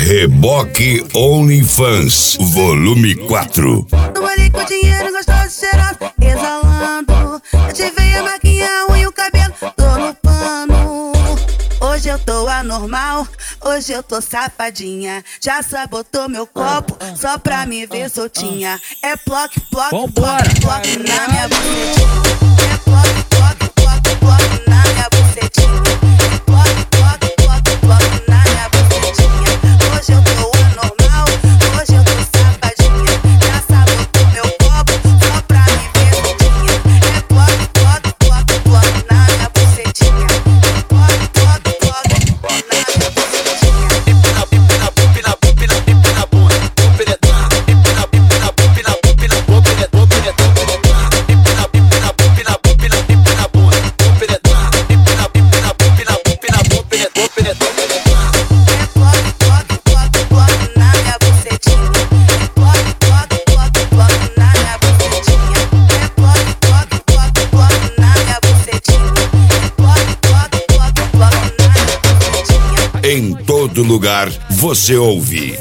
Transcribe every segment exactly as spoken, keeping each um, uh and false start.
Reboque OnlyFans, volume quatro. Tô ali com dinheiro gostoso, cheiroso, exalando. Ativei a maquinha, a unha e o cabelo, tô no pano. Hoje eu tô anormal, hoje eu tô safadinha. Já sabotou meu copo, só pra me ver soltinha. É ploc, ploc, ploc, ploc na minha bucetinha. É ploc, ploc, ploc, ploc na minha bucetinha. É ploc, ploc, ploc, ploc na minha bucetinha. Hoje eu tô anormal, hoje eu tô safadinha. Já sabotou meu copo, só pra me ver soltinha. É ploc, ploc, ploc, ploc na minha bucetinha. É ploc, ploc, ploc, ploc na minha bucetinha. Empina, empina, empina, empina a bunda, vou penetrar. Empina, empina, empina, empina, vou penetrar, vou penetrar. Empina, empina, empina, empina, empina a bunda, vou penetrar. Empina, empina, empina, empina, vou penetrar, vou penetrar, penetrar. É ploc, ploc, ploc, ploc na minha bucetinha. É ploc, ploc, ploc, ploc na minha bucetinha. É ploc, ploc, ploc, ploc na minha bucetinha. É ploc, ploc, ploc, ploc na minha bucetinha. Em todo lugar você ouve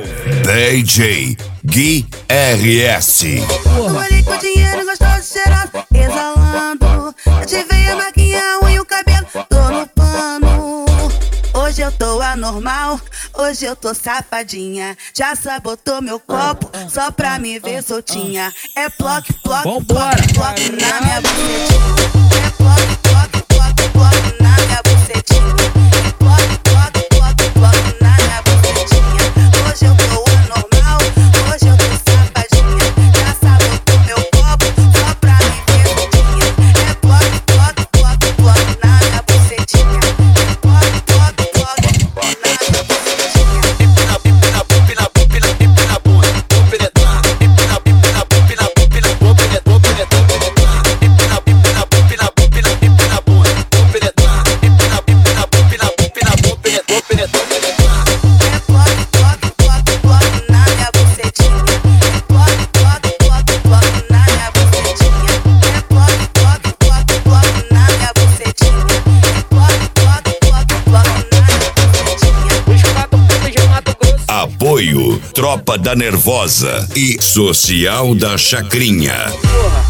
D J Gui R S. Tô ali com dinheiro gostoso, cheiroso, exalando. Ativei a maquinha, a unha e o cabelo, tô no pano. Hoje eu tô anormal, hoje eu tô safadinha. Já sabotou meu copo, só pra me ver soltinha. É ploc, ploc, ploc, ploc na minha bucetinha. É ploc, ploc, ploc, ploc na minha bucetinha. É ploc, ploc, ploc, ploc na minha bucetinha. Hoje eu tô anormal, hoje eu tô safadinha. Já sabotou meu copo, só pra me ver soltinha. É ploc, ploc, ploc, ploc na minha bucetinha. É ploc, ploc, ploc, ploc na minha bucetinha. Empina, empina, empina, empina, empina a bunda, vou penetrar. Empina, empina, empina, empina, vou penetrar, vou penetrar, penetrar. Empina, empina, empina, empina, empina a bunda, vou penetrar. Empina, empina, empina, empina, vou penetrar, vou penetrar, penetrar. É ploc, ploc, ploc, ploc na minha bucetinha. É ploc, ploc, ploc, ploc na minha bucetinha. É ploc, ploc, ploc, ploc na minha bucetinha. É ploc, ploc, ploc, ploc na minha bucetinha. Os quatro pontos de Mato Grosso. Apoio Tropa da Nervosa e Social da Chacrinha. Porra.